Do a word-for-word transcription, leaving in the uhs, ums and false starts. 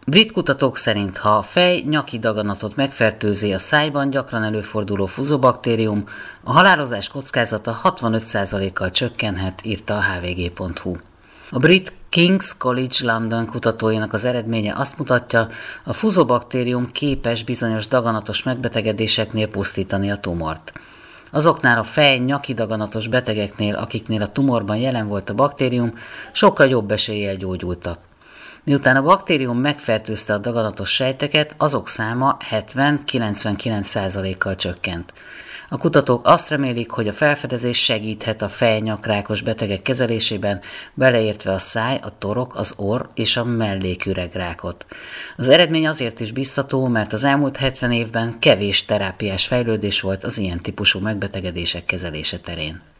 Brit kutatók szerint, ha a fej-nyaki daganatot megfertőzi a szájban gyakran előforduló fuzobaktérium, a halálozás kockázata hatvanöt százalékkal csökkenhet, írta a há vé gé pont hú. A brit King's College London kutatóinak az eredménye azt mutatja, a fuzobaktérium képes bizonyos daganatos megbetegedéseknél pusztítani a tumort. Azoknál a fej-nyaki daganatos betegeknél, akiknél a tumorban jelen volt a baktérium, sokkal jobb eséllyel gyógyultak. Miután a baktérium megfertőzte a daganatos sejteket, azok száma hetven-kilencvenkilenc százalékkal csökkent. A kutatók azt remélik, hogy a felfedezés segíthet a fej-nyakrákos betegek kezelésében, beleértve a száj, a torok, az orr és a melléküregrákot. Az eredmény azért is biztató, mert az elmúlt hetven évben kevés terápiás fejlődés volt az ilyen típusú megbetegedések kezelése terén.